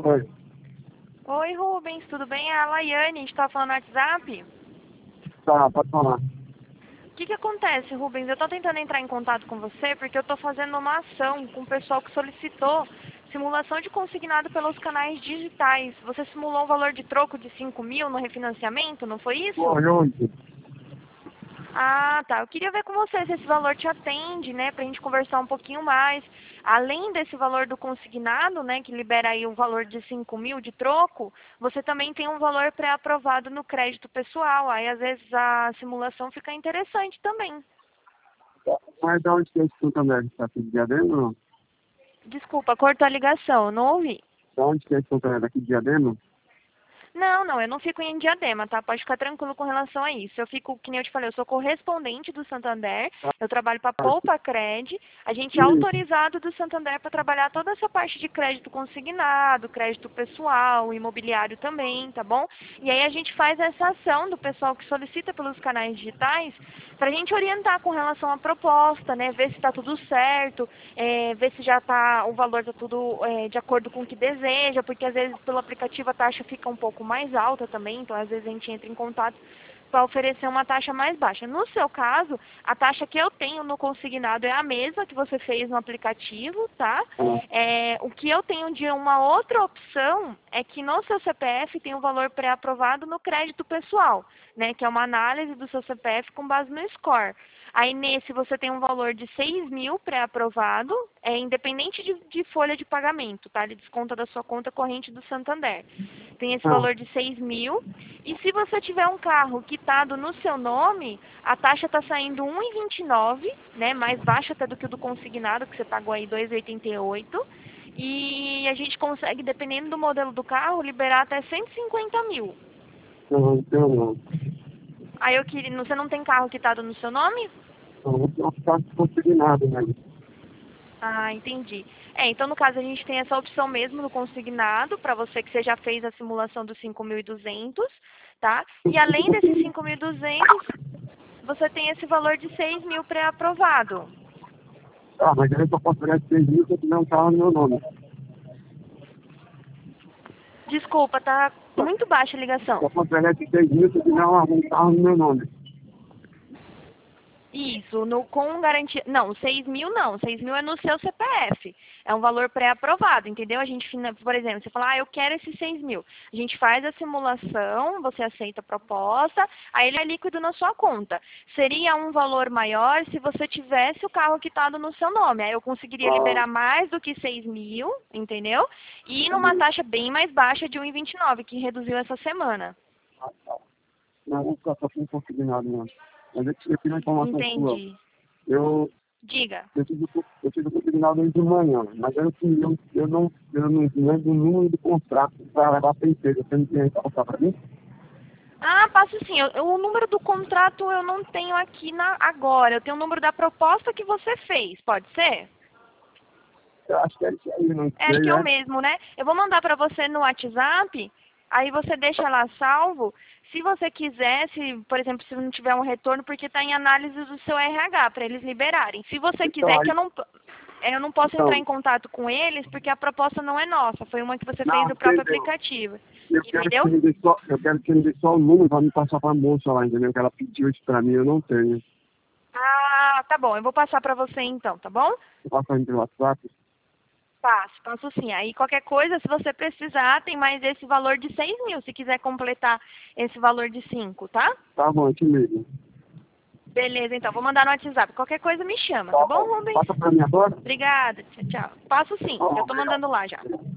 Oi. Oi, Rubens, tudo bem? É a Laiane, a gente tá falando no WhatsApp. Tá, pode falar. O que acontece, Rubens? Eu tô tentando entrar em contato com você porque eu tô fazendo uma ação com o pessoal que solicitou simulação de consignado pelos canais digitais. Você simulou um valor de troco de 5 mil no refinanciamento, não foi isso? Oi, onde? Ah, tá. Eu queria ver com você se esse valor te atende, né, pra gente conversar um pouquinho mais. Além desse valor do consignado, né, que libera aí o valor de 5 mil de troco, você também tem um valor pré-aprovado no crédito pessoal. Aí, às vezes, a simulação fica interessante também. Mas de onde que é esse Santander? Está aqui de Diadema ou não? Desculpa, cortou a ligação, eu não ouvi. De onde que é esse Santander? Daqui de Diadema? Não, eu não fico em Diadema, tá? Pode ficar tranquilo com relação a isso. Eu fico, que nem eu te falei, eu sou correspondente do Santander, eu trabalho para Ah, Poupa Cred, a gente é isso. autorizado do Santander para trabalhar toda essa parte de crédito consignado, crédito pessoal, imobiliário também, tá bom? E aí a gente faz essa ação do pessoal que solicita pelos canais digitais para a gente orientar com relação à proposta, né? Ver se está tudo certo, ver se já tá, o valor está tudo de acordo com o que deseja, porque às vezes pelo aplicativo a taxa fica um pouco mais alta também, então às vezes a gente entra em contato para oferecer uma taxa mais baixa. No seu caso, a taxa que eu tenho no consignado é a mesma que você fez no aplicativo, tá? Ah, O que eu tenho de uma outra opção é que no seu CPF tem um valor pré-aprovado no crédito pessoal, né? Que é uma análise do seu CPF com base no score. Aí nesse você tem um valor de 6 mil pré-aprovado, independente de folha de pagamento, tá? Ele desconta da sua conta corrente do Santander. Tem esse ah, valor de 6 mil. E se você tiver um carro quitado no seu nome, a taxa está saindo 1,29, né? Mais baixa até do que o do consignado, que você pagou aí 2,88. E a gente consegue, dependendo do modelo do carro, liberar até 150 mil. não tenho não. Aí eu queria, você não tem carro quitado no seu nome? Não tenho carro consignado, né? Ah, entendi. Então no caso a gente tem essa opção mesmo no consignado, para você que você já fez a simulação dos 5.200, tá? E além desses 5.200, você tem esse valor de 6 mil pré-aprovado. Ah, mas aí eu só posso pegar 6 mil se eu tiver um carro no meu nome. Desculpa, tá muito baixa a ligação. Só posso pegar esses 6 mil se eu tiver um carro no meu nome. Isso, com garantia. Não, 6 mil não. 6 mil é no seu CPF. É um valor pré-aprovado, entendeu? A gente, por exemplo, você fala, eu quero esses 6 mil. A gente faz a simulação, você aceita a proposta, aí ele é líquido na sua conta. Seria um valor maior se você tivesse o carro quitado no seu nome. Aí eu conseguiria Ah, liberar mais do que 6 mil, entendeu? E numa entendi. taxa bem mais baixa de 1,29, que reduziu essa semana. Não, vou ficar só com consignado, não. Mas eu queria uma informação sua. Entendi. Eu, Diga. eu tive o consignado hoje de manhã, mas eu não lembro o número do contrato para levar para a empresa. Você não tem que passar para mim? Ah, passo sim. O número do contrato eu não tenho aqui agora. Eu tenho o número da proposta que você fez, pode ser? Eu acho que é isso aí, não Acho sei, que é o né? mesmo, né? Eu vou mandar para você no WhatsApp, aí você deixa lá salvo. Se você quiser, se, por exemplo, se não tiver um retorno, porque está em análise do seu RH, para eles liberarem. Se você Então, quiser, que aí, eu não posso entrar então, em contato com eles, porque a proposta não é nossa, foi uma que você fez não, no próprio entendeu? aplicativo. Eu quero que Entendeu? você me dê só, eu quero que você me dê só o número para me passar para a moça lá, entendeu? Que ela pediu isso para mim, eu não tenho. Ah, tá bom. Eu vou passar para você então, tá bom? Você passa aí pelo WhatsApp? Passo sim. Aí qualquer coisa, se você precisar, tem mais esse valor de 6 mil, se quiser completar esse valor de 5, tá? Tá bom, eu te ligo. Beleza, então, vou mandar no WhatsApp. Qualquer coisa me chama, tá Tá bom, bom. Rubens? Passa para mim agora? Obrigada, tchau, tchau. Passo sim, Tá bom, já tô obrigado. mandando lá já.